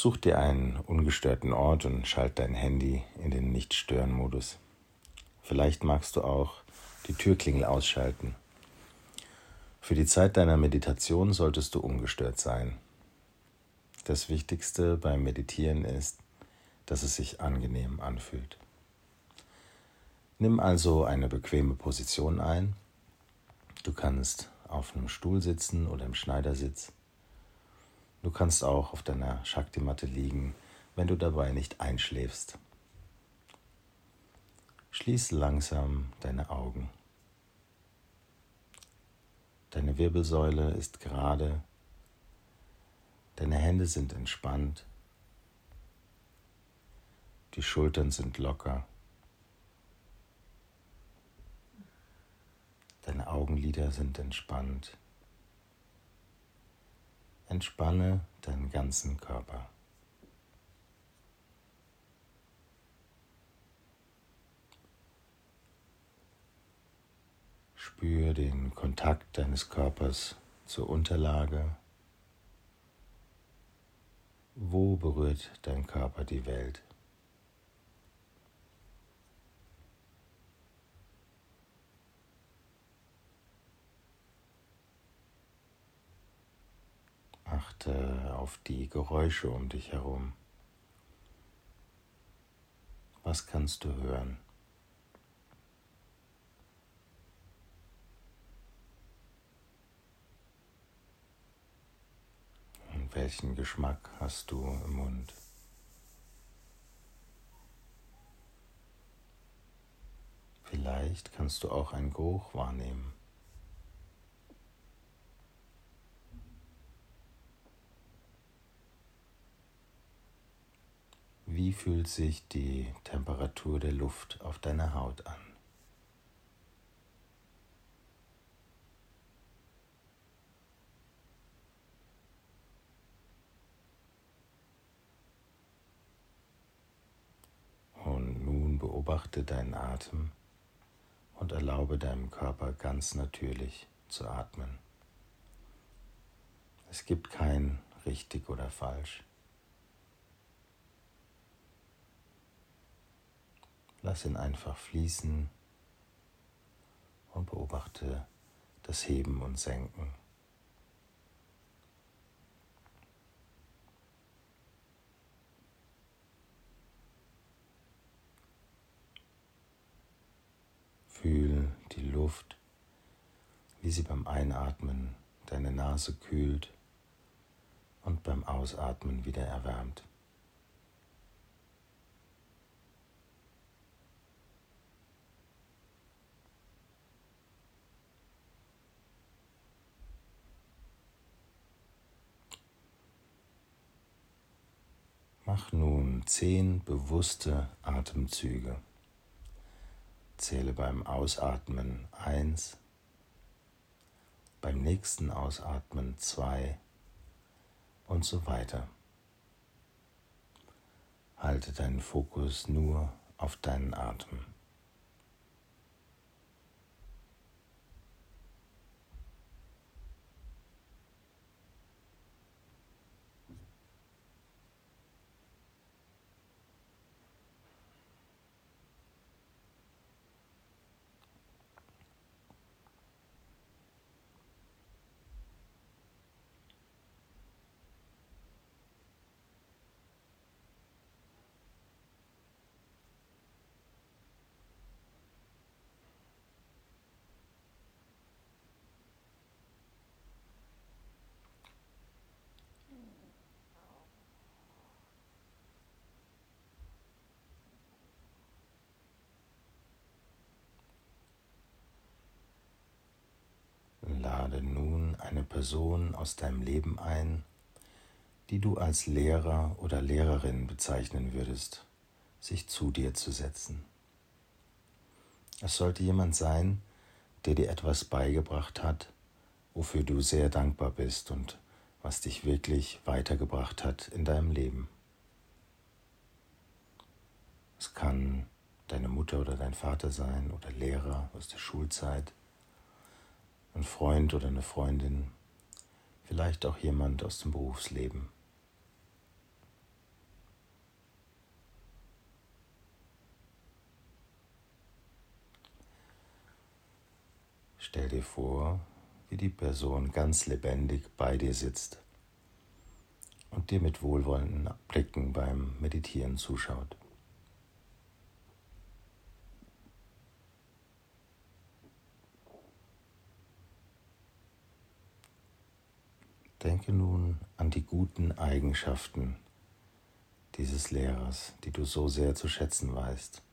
Such dir einen ungestörten Ort und schalt dein Handy in den Nicht-Stören-Modus. Vielleicht magst du auch die Türklingel ausschalten. Für die Zeit deiner Meditation solltest du ungestört sein. Das Wichtigste beim Meditieren ist, dass es sich angenehm anfühlt. Nimm also eine bequeme Position ein. Du kannst auf einem Stuhl sitzen oder im Schneidersitz. Du kannst auch auf deiner Shakti-Matte liegen, wenn du dabei nicht einschläfst. Schließ langsam deine Augen. Deine Wirbelsäule ist gerade, deine Hände sind entspannt, die Schultern sind locker, deine Augenlider sind entspannt. Entspanne deinen ganzen Körper. Spür den Kontakt deines Körpers zur Unterlage. Wo berührt dein Körper die Welt? Achte auf die Geräusche um dich herum. Was kannst du hören? Und welchen Geschmack hast du im Mund? Vielleicht kannst du auch einen Geruch wahrnehmen. Wie fühlt sich die Temperatur der Luft auf deiner Haut an? Und nun beobachte deinen Atem und erlaube deinem Körper ganz natürlich zu atmen. Es gibt kein richtig oder falsch. Lass ihn einfach fließen und beobachte das Heben und Senken. Fühl die Luft, wie sie beim Einatmen deine Nase kühlt und beim Ausatmen wieder erwärmt. Mach nun 10 bewusste Atemzüge. Zähle beim Ausatmen 1, beim nächsten Ausatmen 2 und so weiter. Halte deinen Fokus nur auf deinen Atem. Lade nun eine Person aus deinem Leben ein, die du als Lehrer oder Lehrerin bezeichnen würdest, sich zu dir zu setzen. Es sollte jemand sein, der dir etwas beigebracht hat, wofür du sehr dankbar bist und was dich wirklich weitergebracht hat in deinem Leben. Es kann deine Mutter oder dein Vater sein oder Lehrer aus der Schulzeit, ein Freund oder eine Freundin, vielleicht auch jemand aus dem Berufsleben. Stell dir vor, wie die Person ganz lebendig bei dir sitzt und dir mit wohlwollenden Blicken beim Meditieren zuschaut. Denke nun an die guten Eigenschaften dieses Lehrers, die du so sehr zu schätzen weißt.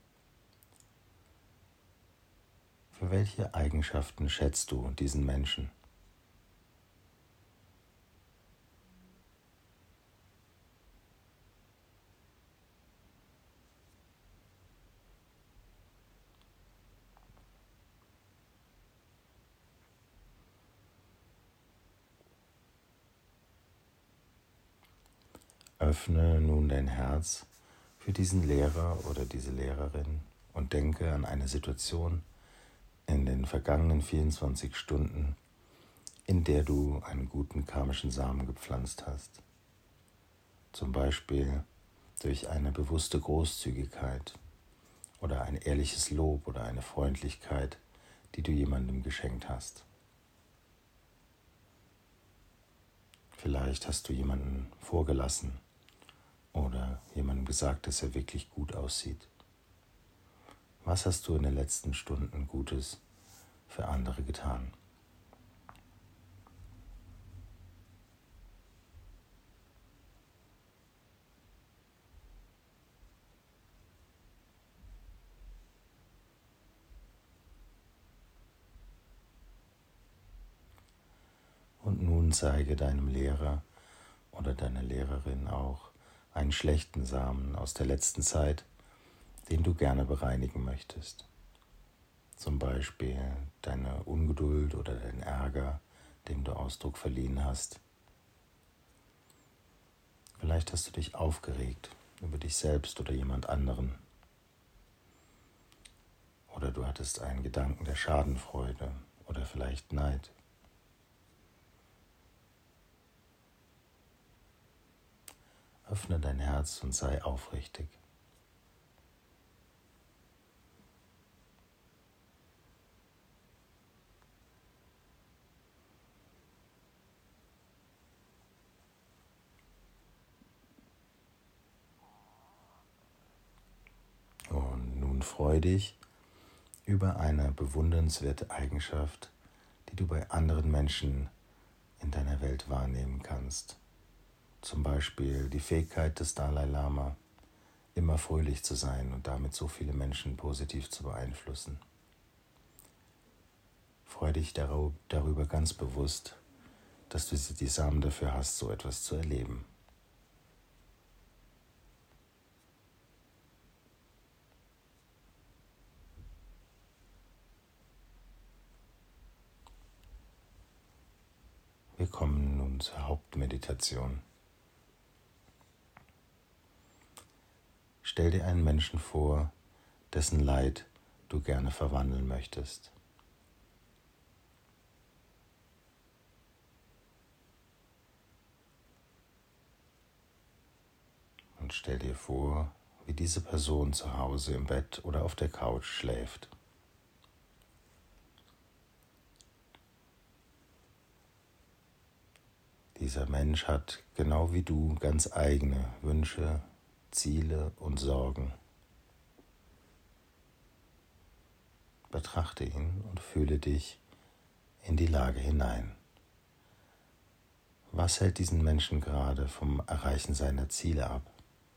Für welche Eigenschaften schätzt du diesen Menschen? Öffne nun dein Herz für diesen Lehrer oder diese Lehrerin und denke an eine Situation in den vergangenen 24 Stunden, in der du einen guten karmischen Samen gepflanzt hast. Zum Beispiel durch eine bewusste Großzügigkeit oder ein ehrliches Lob oder eine Freundlichkeit, die du jemandem geschenkt hast. Vielleicht hast du jemanden vorgelassen oder jemandem gesagt, dass er wirklich gut aussieht. Was hast du in den letzten Stunden Gutes für andere getan? Und nun zeige deinem Lehrer oder deiner Lehrerin auch einen schlechten Samen aus der letzten Zeit, den du gerne bereinigen möchtest. Zum Beispiel deine Ungeduld oder dein Ärger, dem du Ausdruck verliehen hast. Vielleicht hast du dich aufgeregt über dich selbst oder jemand anderen. Oder du hattest einen Gedanken der Schadenfreude oder vielleicht Neid. Öffne dein Herz und sei aufrichtig. Und nun freu dich über eine bewundernswerte Eigenschaft, die du bei anderen Menschen in deiner Welt wahrnehmen kannst. Zum Beispiel die Fähigkeit des Dalai Lama, immer fröhlich zu sein und damit so viele Menschen positiv zu beeinflussen. Freu dich darüber ganz bewusst, dass du die Samen dafür hast, so etwas zu erleben. Wir kommen nun zur Hauptmeditation. Stell dir einen Menschen vor, dessen Leid du gerne verwandeln möchtest. Und stell dir vor, wie diese Person zu Hause im Bett oder auf der Couch schläft. Dieser Mensch hat, genau wie du, ganz eigene Wünsche, Ziele und Sorgen. Betrachte ihn und fühle dich in die Lage hinein. Was hält diesen Menschen gerade vom Erreichen seiner Ziele ab?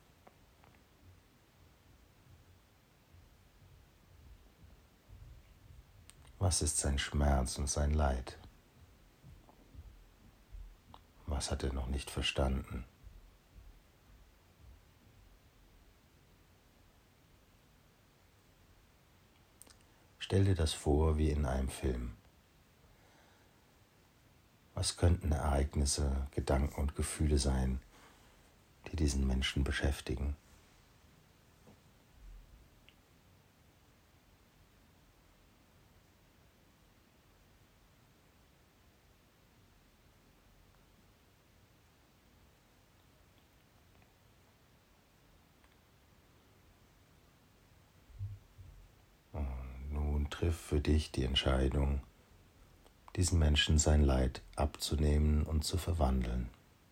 Was ist sein Schmerz und sein Leid? Was hat er noch nicht verstanden? Stell dir das vor wie in einem Film. Was könnten Ereignisse, Gedanken und Gefühle sein, die diesen Menschen beschäftigen? Und nun triff für dich die Entscheidung, diesen Menschen sein Leid abzunehmen und zu verwandeln.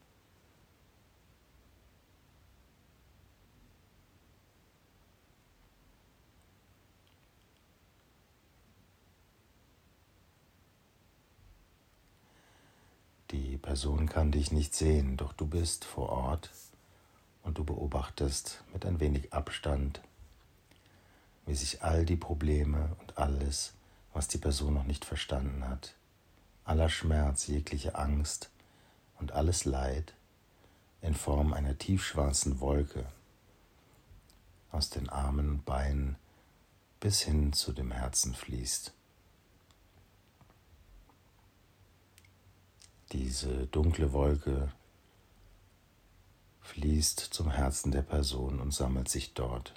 Die Person kann dich nicht sehen, doch du bist vor Ort und du beobachtest mit ein wenig Abstand, wie sich all die Probleme und alles, was die Person noch nicht verstanden hat, aller Schmerz, jegliche Angst und alles Leid in Form einer tiefschwarzen Wolke aus den Armen und Beinen bis hin zu dem Herzen fließt. Diese dunkle Wolke fließt zum Herzen der Person und sammelt sich dort.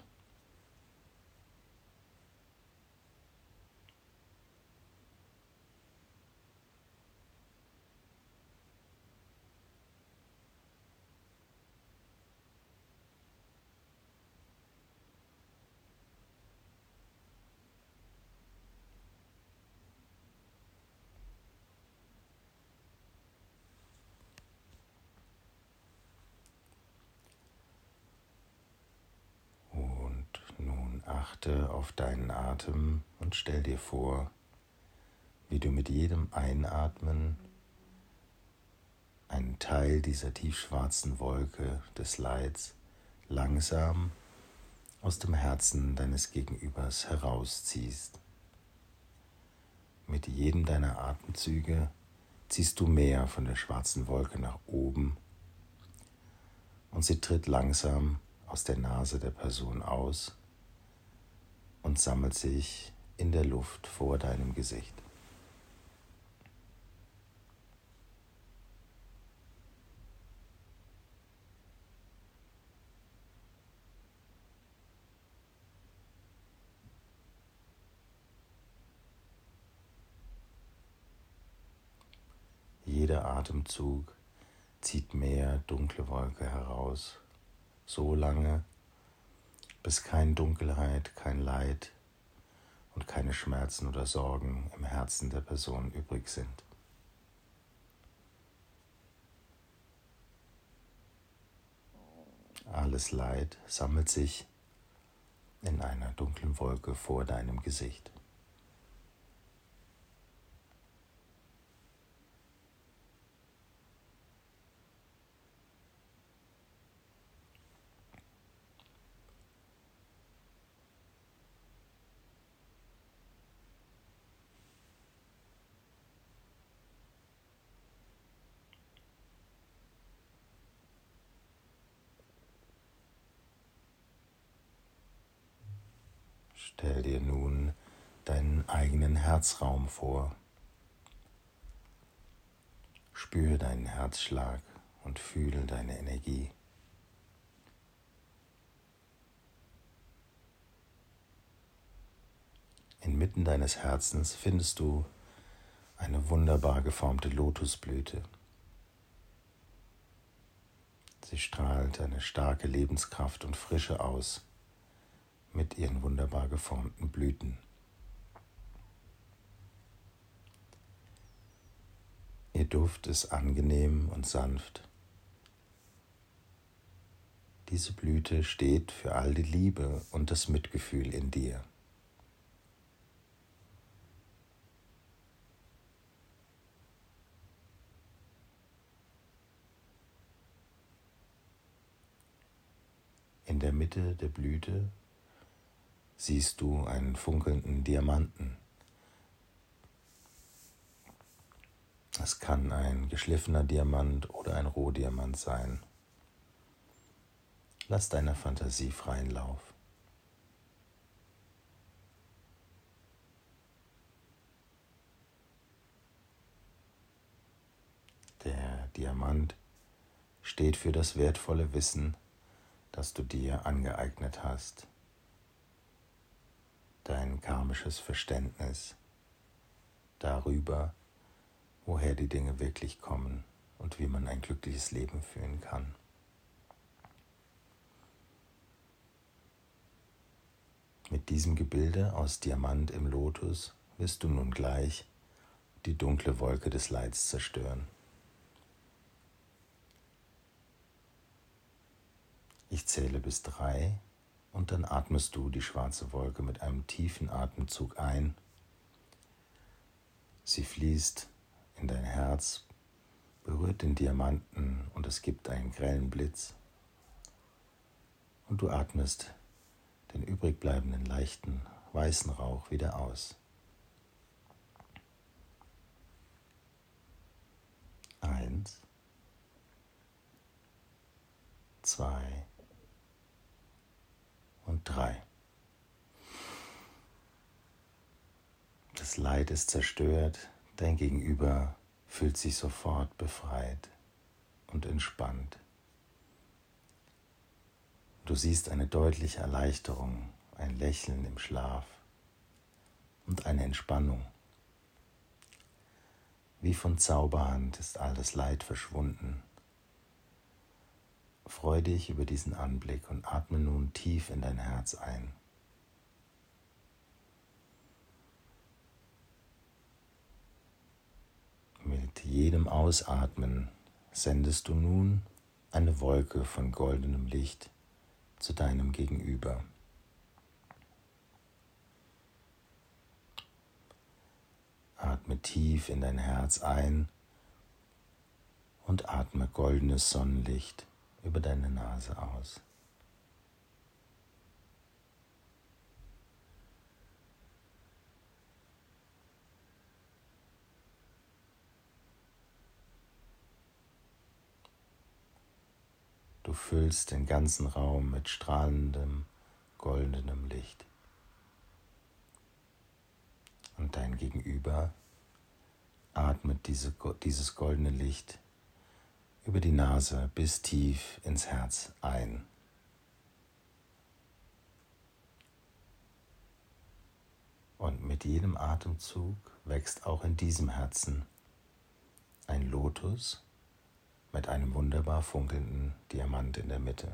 Achte auf deinen Atem und stell dir vor, wie du mit jedem Einatmen einen Teil dieser tiefschwarzen Wolke des Leids langsam aus dem Herzen deines Gegenübers herausziehst. Mit jedem deiner Atemzüge ziehst du mehr von der schwarzen Wolke nach oben und sie tritt langsam aus der Nase der Person aus und sammelt sich in der Luft vor deinem Gesicht. Jeder Atemzug zieht mehr dunkle Wolke heraus, so lange, bis keine Dunkelheit, kein Leid und keine Schmerzen oder Sorgen im Herzen der Person übrig sind. Alles Leid sammelt sich in einer dunklen Wolke vor deinem Gesicht. Stell dir nun deinen eigenen Herzraum vor. Spüre deinen Herzschlag und fühle deine Energie. Inmitten deines Herzens findest du eine wunderbar geformte Lotusblüte. Sie strahlt eine starke Lebenskraft und Frische aus mit ihren wunderbar geformten Blüten. Ihr Duft ist angenehm und sanft. Diese Blüte steht für all die Liebe und das Mitgefühl in dir. In der Mitte der Blüte siehst du einen funkelnden Diamanten. Es kann ein geschliffener Diamant oder ein Rohdiamant sein. Lass deiner Fantasie freien Lauf. Der Diamant steht für das wertvolle Wissen, das du dir angeeignet hast. Dein karmisches Verständnis darüber, woher die Dinge wirklich kommen und wie man ein glückliches Leben führen kann. Mit diesem Gebilde aus Diamant im Lotus wirst du nun gleich die dunkle Wolke des Leids zerstören. Ich zähle bis 3 und dann atmest du die schwarze Wolke mit einem tiefen Atemzug ein. Sie fließt in dein Herz, berührt den Diamanten und es gibt einen grellen Blitz. Und du atmest den übrig bleibenden leichten weißen Rauch wieder aus. 1, 2 und 3. Das Leid ist zerstört, dein Gegenüber fühlt sich sofort befreit und entspannt. Du siehst eine deutliche Erleichterung, ein Lächeln im Schlaf und eine Entspannung. Wie von Zauberhand ist all das Leid verschwunden. Freu dich über diesen Anblick und atme nun tief in dein Herz ein. Mit jedem Ausatmen sendest du nun eine Wolke von goldenem Licht zu deinem Gegenüber. Atme tief in dein Herz ein und atme goldenes Sonnenlicht über deine Nase aus. Du füllst den ganzen Raum mit strahlendem, goldenem Licht. Und dein Gegenüber atmet dieses goldene Licht über die Nase bis tief ins Herz ein. Und mit jedem Atemzug wächst auch in diesem Herzen ein Lotus mit einem wunderbar funkelnden Diamant in der Mitte.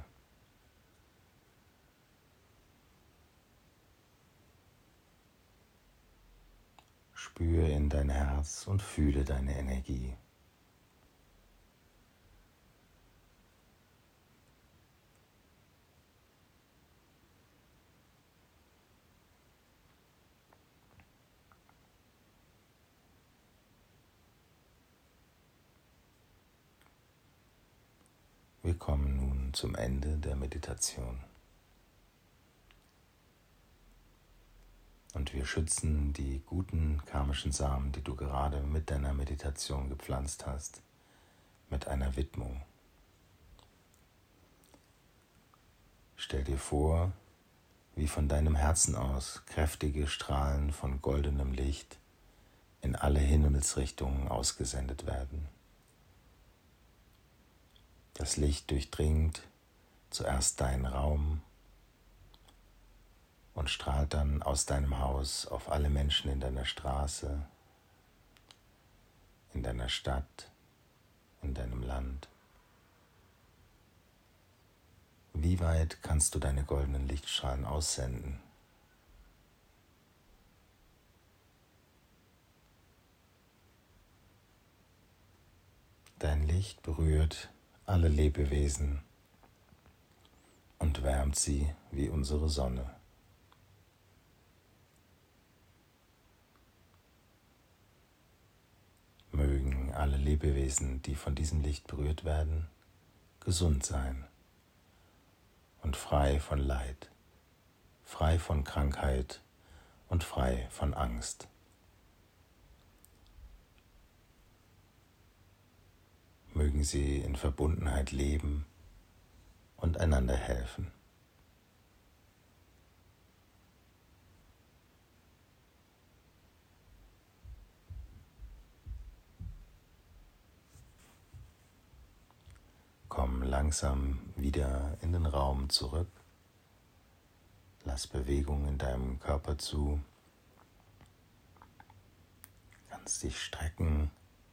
Spüre in dein Herz und fühle deine Energie. Wir kommen nun zum Ende der Meditation. Und wir schützen die guten karmischen Samen, die du gerade mit deiner Meditation gepflanzt hast, mit einer Widmung. Stell dir vor, wie von deinem Herzen aus kräftige Strahlen von goldenem Licht in alle Himmelsrichtungen ausgesendet werden. Das Licht durchdringt zuerst deinen Raum und strahlt dann aus deinem Haus auf alle Menschen in deiner Straße, in deiner Stadt, in deinem Land. Wie weit kannst du deine goldenen Lichtstrahlen aussenden? Dein Licht berührt alle Lebewesen und wärmt sie wie unsere Sonne. Mögen alle Lebewesen, die von diesem Licht berührt werden, gesund sein und frei von Leid, frei von Krankheit und frei von Angst. Mögen sie in Verbundenheit leben und einander helfen. Komm langsam wieder in den Raum zurück. Lass Bewegung in deinem Körper zu. Kannst dich strecken.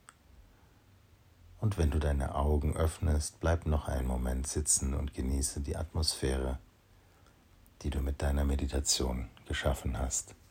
Und wenn du deine Augen öffnest, bleib noch einen Moment sitzen und genieße die Atmosphäre, die du mit deiner Meditation geschaffen hast.